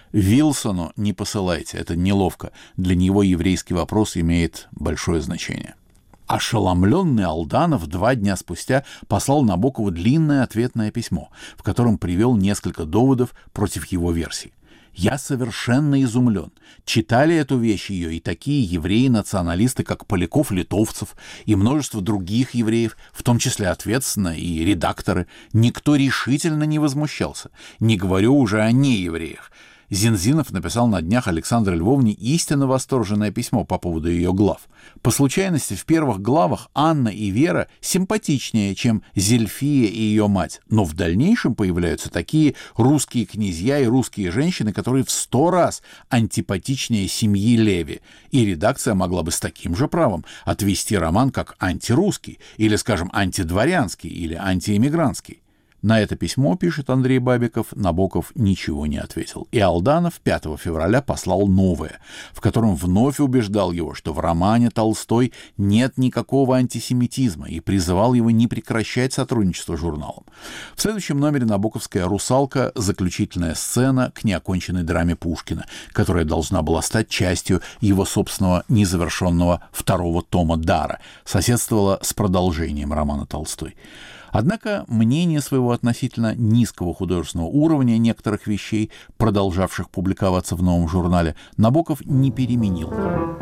Вилсону не посылайте, это неловко. Для него еврейский вопрос имеет большое значение. Ошеломленный Алданов 2 дня спустя послал Набокову длинное ответное письмо, в котором привел несколько доводов против его версии. «Я совершенно изумлен. Читали эту вещь ее и такие евреи-националисты, как Поляков-Литовцев, и множество других евреев, в том числе, ответственно, и редакторы. Никто решительно не возмущался. Не говорю уже о неевреях. Зинзинов написал на днях Александре Львовне истинно восторженное письмо по поводу ее глав. По случайности, в первых главах Анна и Вера симпатичнее, чем Зельфия и ее мать, но в дальнейшем появляются такие русские князья и русские женщины, которые в 100 раз антипатичнее семьи Леви, и редакция могла бы с таким же правом отвести роман как антирусский, или, скажем, антидворянский, или антиэмигрантский. На это письмо, пишет Андрей Бабиков, Набоков ничего не ответил. И Алданов 5 февраля послал новое, в котором вновь убеждал его, что в романе Толстой нет никакого антисемитизма, и призывал его не прекращать сотрудничество с журналом. В следующем номере набоковская «Русалка» — заключительная сцена к неоконченной драме Пушкина, которая должна была стать частью его собственного незавершенного 2-го тома «Дара», соседствовала с продолжением романа Толстой. Однако мнение своего относительно низкого художественного уровня некоторых вещей, продолжавших публиковаться в новом журнале, Набоков не переменил.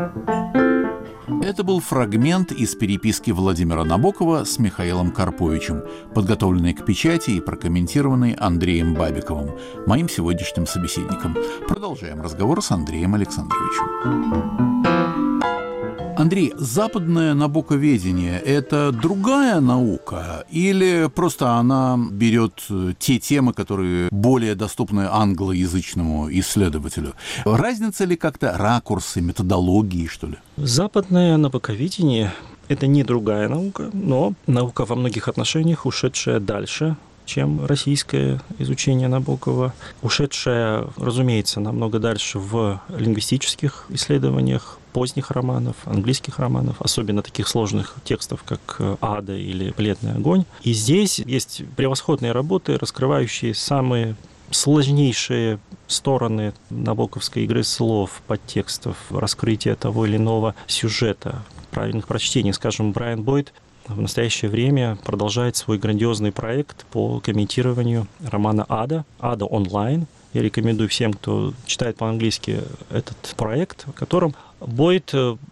Это был фрагмент из переписки Владимира Набокова с Михаилом Карповичем, подготовленный к печати и прокомментированный Андреем Бабиковым, моим сегодняшним собеседником. Продолжаем разговор с Андреем Александровичем. Андрей, западное набоковедение — это другая наука или просто она берет те темы, которые более доступны англоязычному исследователю? Разница ли как-то ракурсы, методологии, что ли? Западное набоковедение — это не другая наука, но наука во многих отношениях, ушедшая дальше, чем российское изучение Набокова, ушедшая, разумеется, намного дальше в лингвистических исследованиях, поздних романов, английских романов, особенно таких сложных текстов, как «Ада» или «Бледный огонь». И здесь есть превосходные работы, раскрывающие самые сложнейшие стороны набоковской игры слов, подтекстов, раскрытия того или иного сюжета, правильных прочтений. Скажем, Брайан Бойд в настоящее время продолжает свой грандиозный проект по комментированию романа «Ада», «Ада онлайн». Я рекомендую всем, кто читает по-английски, этот проект, в котором Бойд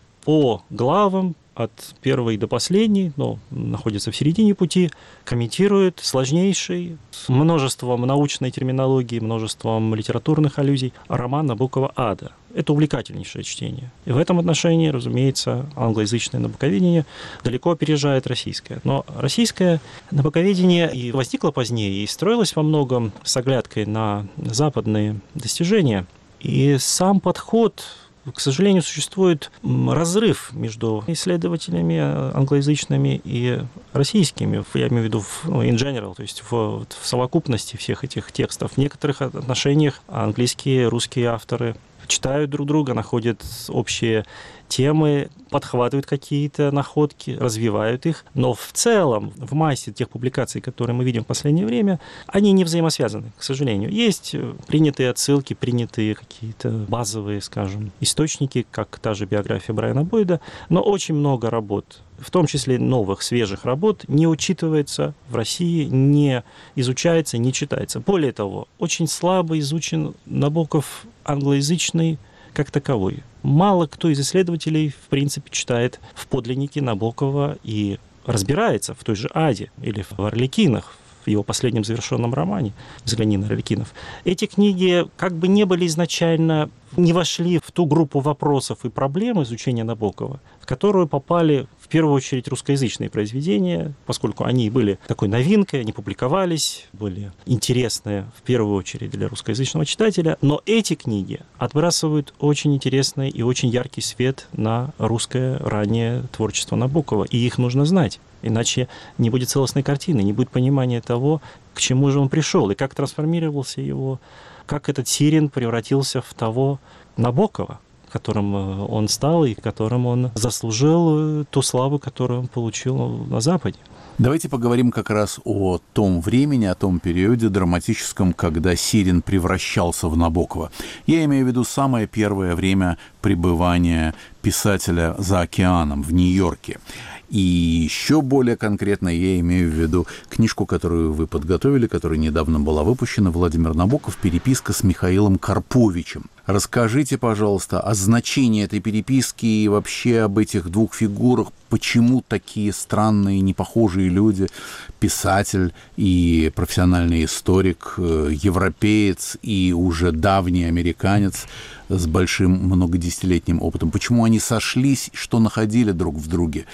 по главам от первой до последней, но находится в середине пути, комментирует сложнейший, с множеством научной терминологии, множеством литературных аллюзий роман Набокова «Ада». Это увлекательнейшее чтение. И в этом отношении, разумеется, англоязычное набоковедение далеко опережает российское. Но российское набоковедение и возникло позднее, и строилось во многом с оглядкой на западные достижения. И сам подход, к сожалению, существует разрыв между исследователями англоязычными и российскими, я имею в виду in general, то есть в совокупности всех этих текстов. В некоторых отношениях английские, русские авторы читают друг друга, находят общие темы, подхватывают какие-то находки, развивают их, но в целом, в массе тех публикаций, которые мы видим в последнее время, они не взаимосвязаны, к сожалению. Есть принятые отсылки, принятые какие-то базовые, скажем, источники, как та же биография Брайана Бойда, но очень много работ, в том числе новых, свежих работ, не учитывается в России, не изучается, не читается. Более того, очень слабо изучен Набоков англоязычный как таковой. Мало кто из исследователей, в принципе, читает в подлиннике Набокова и разбирается в той же «Аде» или в «Арлекинах», в его последнем завершенном романе «Взгляни на Арлекинов». Эти книги как бы не были изначально, не вошли в ту группу вопросов и проблем изучения Набокова, в которую попали в первую очередь русскоязычные произведения, поскольку они были такой новинкой, они публиковались, были интересны в первую очередь для русскоязычного читателя, но эти книги отбрасывают очень интересный и очень яркий свет на русское раннее творчество Набокова, и их нужно знать, иначе не будет целостной картины, не будет понимания того, к чему же он пришел, и как трансформировался его, как этот Сирин превратился в того Набокова, которым он стал и которым он заслужил ту славу, которую он получил на Западе. Давайте поговорим как раз о том времени, о том периоде драматическом, когда Сирин превращался в Набокова. Я имею в виду самое первое время пребывания писателя за океаном в Нью-Йорке. И еще более конкретно я имею в виду книжку, которую вы подготовили, которая недавно была выпущена, Владимир Набоков «Переписка с Михаилом Карповичем». Расскажите, пожалуйста, о значении этой переписки и вообще об этих двух фигурах. Почему такие странные, непохожие люди, писатель и профессиональный историк, европеец и уже давний американец с большим многодесятилетним опытом, почему они сошлись, что находили друг в друге?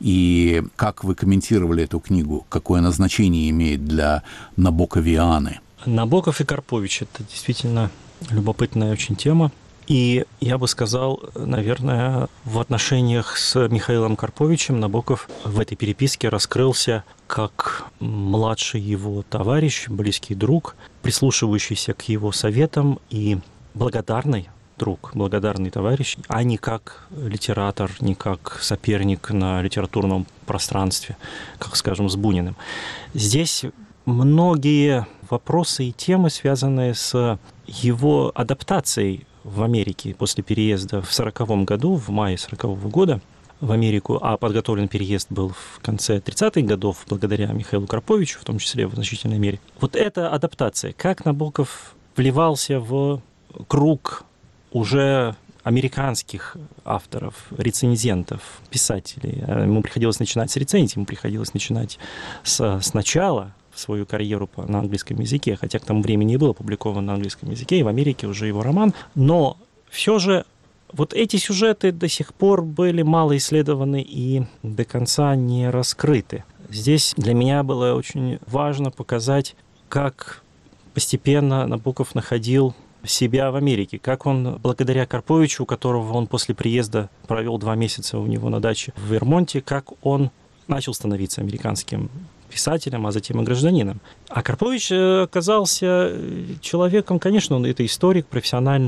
И как вы комментировали эту книгу? Какое она значение имеет для набоковианы? Набоков и Карпович – это действительно любопытная очень тема. И я бы сказал, наверное, в отношениях с Михаилом Карповичем Набоков в этой переписке раскрылся как младший его товарищ, близкий друг, прислушивающийся к его советам и благодарный друг, благодарный товарищ, а не как литератор, не как соперник на литературном пространстве, как, скажем, с Буниным. Здесь многие вопросы и темы, связанные с его адаптацией в Америке после переезда в 1940 году, в мае 1940 года в Америку, а подготовлен переезд был в конце 30-х годов благодаря Михаилу Карповичу, в том числе в значительной мере. Вот эта адаптация, как Набоков вливался в круг уже американских авторов, рецензентов, писателей. Ему приходилось начинать с рецензий, ему приходилось начинать с начала свою карьеру на английском языке, хотя к тому времени и был опубликован на английском языке, и в Америке уже его роман. Но все же вот эти сюжеты до сих пор были мало исследованы и до конца не раскрыты. Здесь для меня было очень важно показать, как постепенно Набоков находил себя в Америке, как он, благодаря Карповичу, у которого он после приезда провел 2 месяца у него на даче в Вермонте, как он начал становиться американским писателем, а затем и гражданином. А Карпович оказался человеком, конечно, он это историк, профессиональный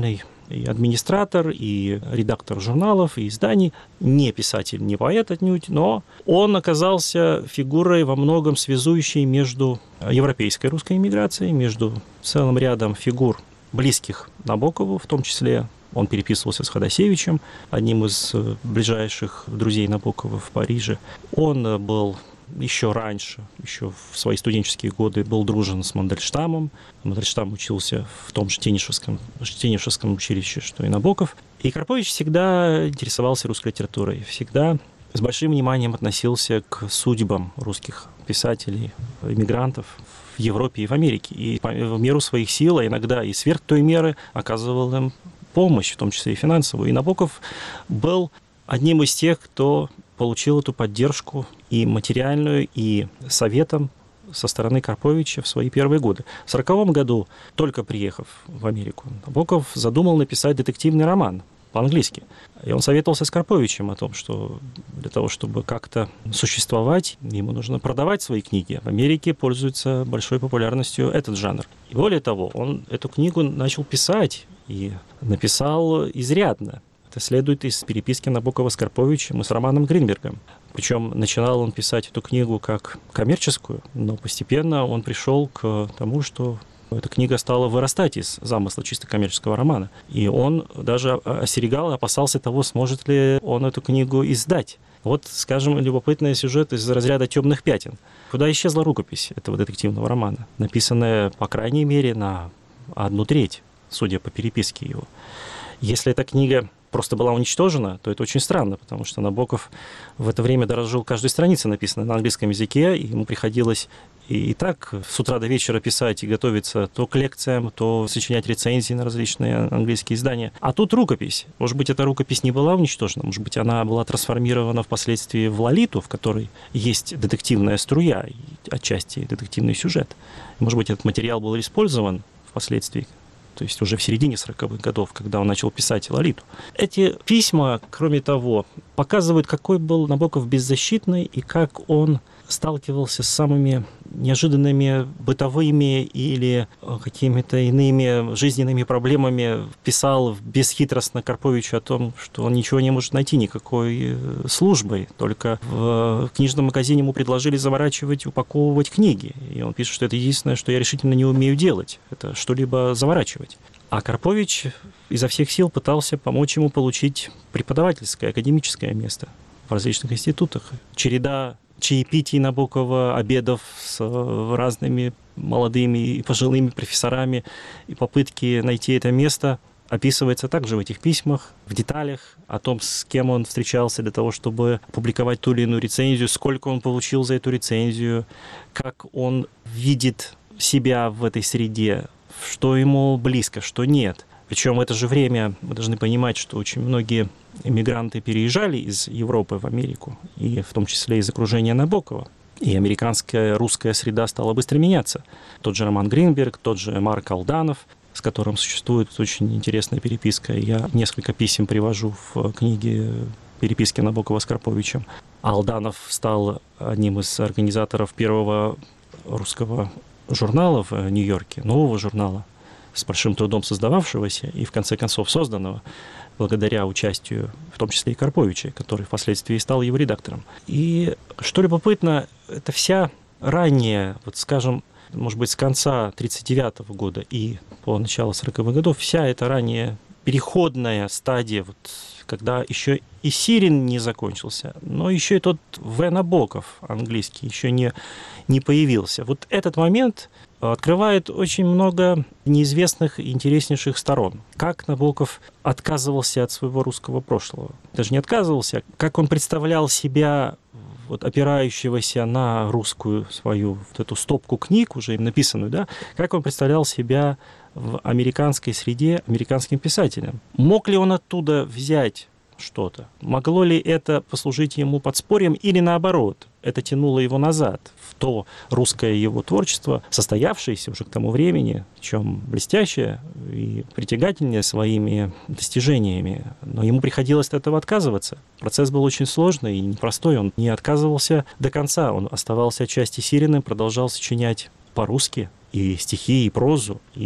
и администратор, и редактор журналов, и изданий, не писатель, не поэт отнюдь, но он оказался фигурой во многом связующей между европейской русской эмиграцией, между целым рядом фигур, близких Набокову, в том числе он переписывался с Ходосевичем, одним из ближайших друзей Набокова в Париже. Он был еще раньше, еще в свои студенческие годы, был дружен с Мандельштамом. Мандельштам учился в том же Тенишевском училище, что и Набоков. И Карпович всегда интересовался русской литературой, всегда с большим вниманием относился к судьбам русских писателей, эмигрантов в Европе и в Америке. И в меру своих сил, а иногда и сверх той меры, оказывал им помощь, в том числе и финансовую. И Набоков был одним из тех, кто получил эту поддержку и материальную, и советом со стороны Карповича в свои первые годы. В 1940 году, только приехав в Америку, Набоков задумал написать детективный роман по-английски. И он советовался с Карповичем о том, что для того, чтобы как-то существовать, ему нужно продавать свои книги. В Америке пользуется большой популярностью этот жанр. И более того, он эту книгу начал писать и написал изрядно. Это следует из переписки Набокова с Карповичем и с Романом Гринбергом. Причем начинал он писать эту книгу как коммерческую, но постепенно он пришел к тому, что эта книга стала вырастать из замысла чисто коммерческого романа. И он даже остерегал и опасался того, сможет ли он эту книгу издать. Вот, скажем, любопытный сюжет из разряда «Темных пятен». Куда исчезла рукопись этого детективного романа, написанная, по крайней мере, на 1/3, судя по переписке его. Если эта книга просто была уничтожена, то это очень странно, потому что Набоков в это время дорожил каждой страницей, написанной на английском языке, и ему приходилось и так с утра до вечера писать и готовиться то к лекциям, то сочинять рецензии на различные английские издания. А тут рукопись. Может быть, эта рукопись не была уничтожена, может быть, она была трансформирована впоследствии в «Лолиту», в которой есть детективная струя и отчасти детективный сюжет. Может быть, этот материал был использован впоследствии, то есть уже в середине 40-х годов, когда он начал писать «Лолиту». Эти письма, кроме того, показывают, какой был Набоков беззащитный и как он сталкивался с самыми неожиданными бытовыми или какими-то иными жизненными проблемами, писал бесхитростно Карповичу о том, что он ничего не может найти, никакой службы, только в книжном магазине ему предложили заворачивать, упаковывать книги, и он пишет, что это единственное, что я решительно не умею делать, это что-либо заворачивать. А Карпович изо всех сил пытался помочь ему получить преподавательское, академическое место в различных институтах. Череда чаепитий Набокова, обедов с разными молодыми и пожилыми профессорами, и попытки найти это место описывается также в этих письмах, в деталях, о том, с кем он встречался для того, чтобы опубликовать ту или иную рецензию, сколько он получил за эту рецензию, как он видит себя в этой среде, что ему близко, что нет. Причем в это же время мы должны понимать, что очень многие эмигранты переезжали из Европы в Америку, и в том числе из окружения Набокова. И американская русская среда стала быстро меняться. Тот же Роман Гринберг, тот же Марк Алданов, с которым существует очень интересная переписка. Я несколько писем привожу в книге переписки Набокова с Карповичем. Алданов стал одним из организаторов первого русского журнала в Нью-Йорке, нового журнала, с большим трудом создававшегося и, в конце концов, созданного благодаря участию, в том числе и Карповича, который впоследствии стал его редактором. И, что любопытно, это вся ранняя, вот скажем, может быть, с конца 1939 года и по началу 40-х годов, вся эта ранняя переходная стадия, вот, когда еще и Сирин не закончился, но еще и тот В. Набоков английский еще не появился. Вот этот момент открывает очень много неизвестных и интереснейших сторон. Как Набоков отказывался от своего русского прошлого. Даже не отказывался, как он представлял себя, вот, опирающегося на русскую свою вот эту стопку книг, уже им написанную, да, как он представлял себя в американской среде американским писателем. Мог ли он оттуда взять что-то? Могло ли это послужить ему подспорьем или наоборот? Это тянуло его назад в то русское его творчество, состоявшееся уже к тому времени, причем блестящее и притягательнее своими достижениями. Но ему приходилось от этого отказываться. Процесс был очень сложный и непростой. Он не отказывался до конца. Он оставался отчасти Сириным, продолжал сочинять по-русски и стихи, и прозу, и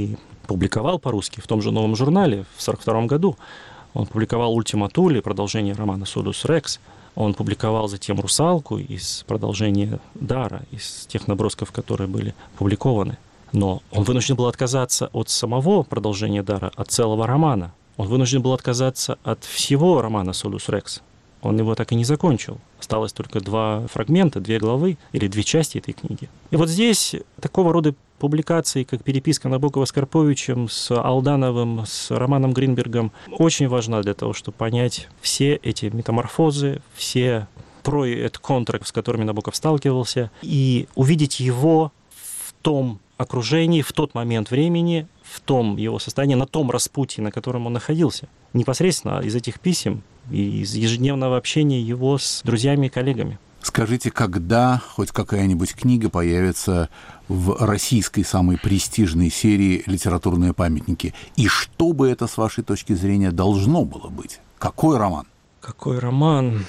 публиковал по-русски в том же «Новом журнале» в 1942 году. Он публиковал «Ультима Тули», продолжение романа «Содус Рекс». Он публиковал затем «Русалку» из продолжения «Дара», из тех набросков, которые были опубликованы. Но он вынужден был отказаться от самого продолжения «Дара», от целого романа. Он вынужден был отказаться от всего романа «Содус Рекс». Он его так и не закончил. Осталось только 2 фрагмента, 2 главы или 2 части этой книги. И вот здесь такого рода публикации, как переписка Набокова с Карповичем, с Алдановым, с Романом Гринбергом, очень важна для того, чтобы понять все эти метаморфозы, все про и контра, с которыми Набоков сталкивался, и увидеть его в том окружении, в тот момент времени, в том его состоянии, на том распутье, на котором он находился. Непосредственно из этих писем и из ежедневного общения его с друзьями и коллегами. Скажите, когда хоть какая-нибудь книга появится в российской самой престижной серии «Литературные памятники»? И что бы это, с вашей точки зрения, должно было быть? Какой роман? Какой роман?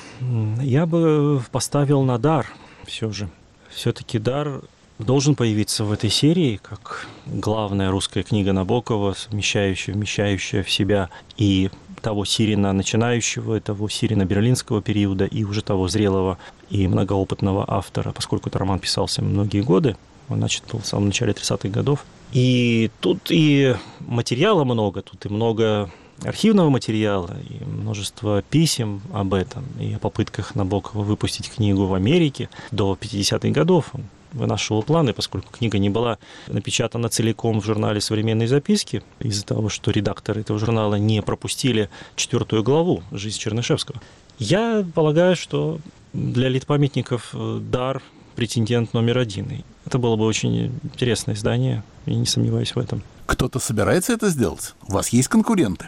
Я бы поставил на «Дар» все же. Все-таки «Дар» должен появиться в этой серии как главная русская книга Набокова, вмещающая в себя и того Сирина начинающего, и того Сирина берлинского периода, и уже того зрелого и многоопытного автора, поскольку этот роман писался многие годы, он начат был в самом начале 30-х годов. И тут и материала много, тут и много архивного материала, и множество писем об этом, и о попытках Набокова выпустить книгу в Америке до 50-х годов. Он вынашивал планы, поскольку книга не была напечатана целиком в журнале «Современные записки», из-за того, что редакторы этого журнала не пропустили 4 главу «Жизнь Чернышевского». Я полагаю, что для литпамятников «Дар» претендент номер 1. Это было бы очень интересное издание, я не сомневаюсь в этом. Кто-то собирается это сделать? У вас есть конкуренты?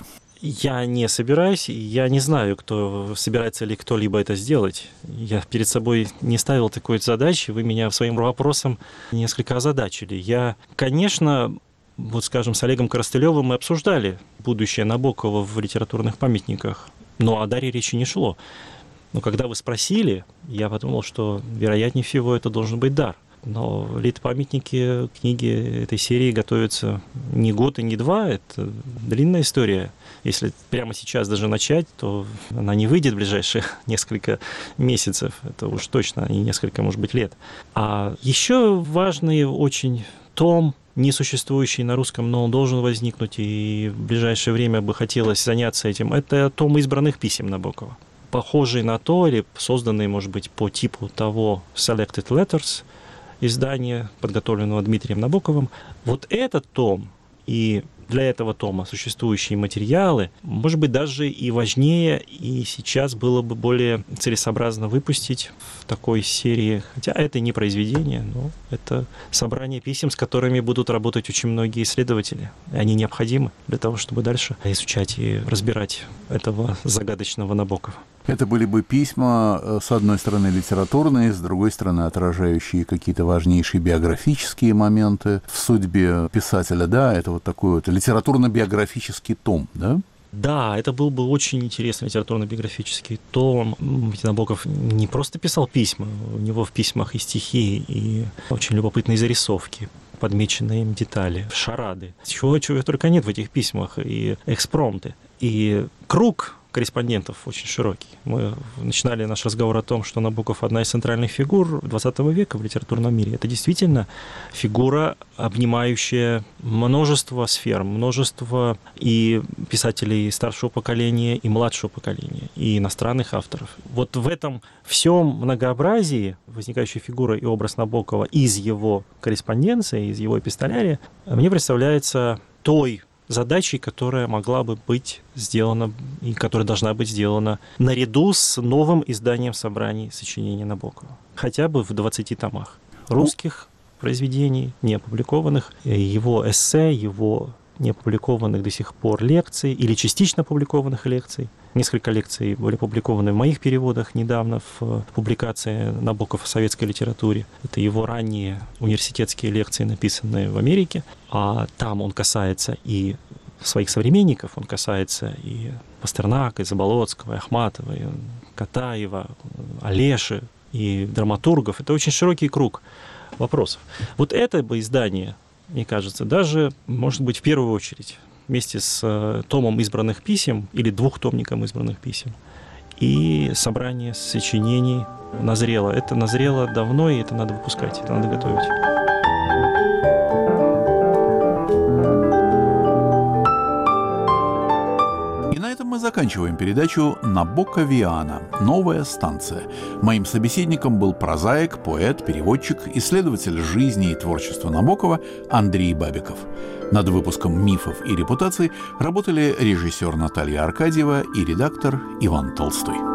Я не собираюсь, я не знаю, собирается ли кто-либо это сделать. Я перед собой не ставил такой задачи, вы меня своим вопросом несколько озадачили. Я, конечно, вот скажем, с Олегом Коростылевым мы обсуждали будущее Набокова в литературных памятниках, но о «Даре» речи не шло. Но когда вы спросили, я подумал, что, вероятнее всего, это должен быть «Дар». Но литпамятники, книги этой серии готовятся не год и не 2, это длинная история. Если прямо сейчас даже начать, то она не выйдет в ближайшие несколько месяцев, это уж точно, и несколько, может быть, лет. А еще важный очень том, несуществующий на русском, но он должен возникнуть, и в ближайшее время бы хотелось заняться этим, это том избранных писем Набокова. Похожий на то, или созданный, может быть, по типу того Selected Letters, издания, подготовленного Дмитрием Набоковым. Вот этот том и для этого тома существующие материалы, может быть, даже и важнее, и сейчас было бы более целесообразно выпустить в такой серии. Хотя это не произведение, но это собрание писем, с которыми будут работать очень многие исследователи. Они необходимы для того, чтобы дальше изучать и разбирать этого загадочного Набокова. Это были бы письма, с одной стороны, литературные, с другой стороны, отражающие какие-то важнейшие биографические моменты в судьбе писателя. Да, это вот такой вот литературно-биографический том, да? Да, это был бы очень интересный литературно-биографический том. Ведь Набоков не просто писал письма, у него в письмах и стихи, и очень любопытные зарисовки, подмеченные им детали, шарады. Чего только нет в этих письмах, и экспромты. И круг корреспондентов очень широкий. Мы начинали наш разговор о том, что Набоков одна из центральных фигур XX века в литературном мире. Это действительно фигура, обнимающая множество сфер, множество и писателей старшего поколения, и младшего поколения, и иностранных авторов. Вот в этом всем многообразии возникающая фигура и образ Набокова из его корреспонденции, из его эпистолярия, мне представляется той задачей, которая могла бы быть сделана и которая должна быть сделана наряду с новым изданием собраний сочинений Набокова. Хотя бы в 20 томах русских произведений, не опубликованных, его эссе, его не опубликованных до сих пор лекций или частично опубликованных лекций. Несколько лекций были опубликованы в моих переводах недавно в публикации Набоков о советской литературе. Это его ранние университетские лекции, написанные в Америке. А там он касается и своих современников, он касается и Пастернака, и Заболоцкого, и Ахматова, и Катаева, Олеши, и драматургов. Это очень широкий круг вопросов. Вот это бы издание мне кажется, даже, может быть, в первую очередь, вместе с томом избранных писем или двухтомником избранных писем. И собрание сочинений назрело. Это назрело давно, и это надо выпускать, это надо готовить. Мы заканчиваем передачу «Набоковиана. Новая станция». Моим собеседником был прозаик, поэт, переводчик, исследователь жизни и творчества Набокова Андрей Бабиков. Над выпуском «Мифов и репутаций» работали режиссер Наталья Аркадьева и редактор Иван Толстой.